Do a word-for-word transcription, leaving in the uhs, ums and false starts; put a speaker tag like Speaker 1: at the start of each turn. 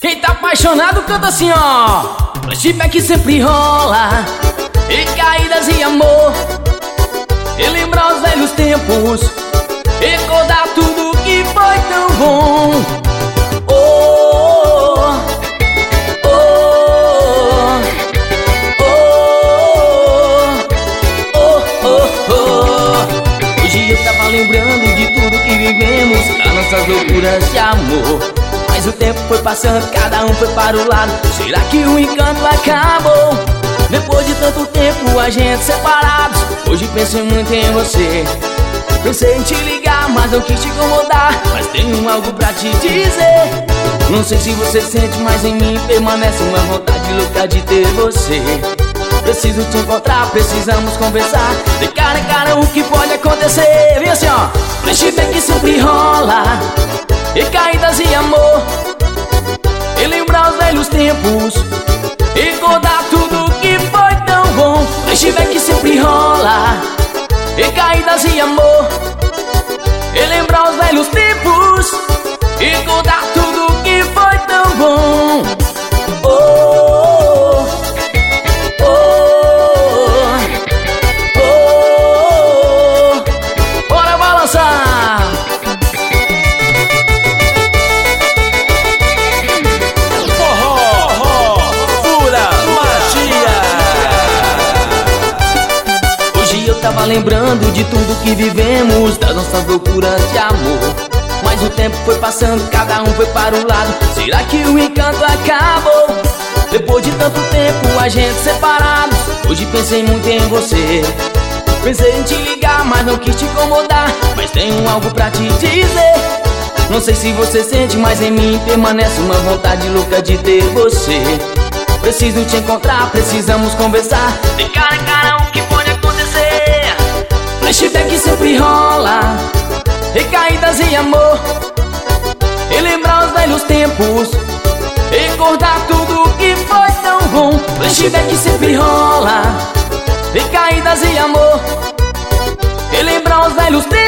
Speaker 1: Quem tá apaixonado canta assim, ó. Flashback sempre rola, e caídas e amor, e lembrar os velhos tempos, recordar tudo que foi tão bom. Oh, oh, oh, oh, oh, oh. Hoje eu tava lembrando de tudo que vivemos, das nossas loucuras de amor. Mas o tempo foi passando, cada um foi para o lado. Será que o encanto acabou? Depois de tanto tempo a gente separados, hoje pensei muito em você. Pensei em te ligar, mas não quis te incomodar, mas tenho algo pra te dizer. Não sei se você sente, mas em mim permanece uma vontade louca de ter você. Preciso te encontrar, precisamos conversar, de cara a cara o que pode acontecer. Vem assim, ó. Flashback sempre rola, e caídas e amor, e lembrar os velhos tempos, recordar tudo que foi tão bom. Flashback sempre rola, e caídas e amor, e lembrar os velhos tempos, recordar tudo que foi tão bom. Oh, oh, oh, oh. Bora balançar. Tava lembrando de tudo que vivemos, das nossas loucuras de amor. Mas o tempo foi passando, cada um foi para o lado. Será que o encanto acabou? Depois de tanto tempo a gente separados, hoje pensei muito em você. Pensei em te ligar, mas não quis te incomodar, mas tenho algo pra te dizer. Não sei se você sente, mas em mim permanece uma vontade louca de ter você. Preciso te encontrar, precisamos conversar, de cara a cara o que pode acontecer. Flashback sempre rola, recaídas e amor, e lembrar os velhos tempos, recordar tudo que foi tão bom. Flashback sempre rola, recaídas e amor, e lembrar os velhos tempos.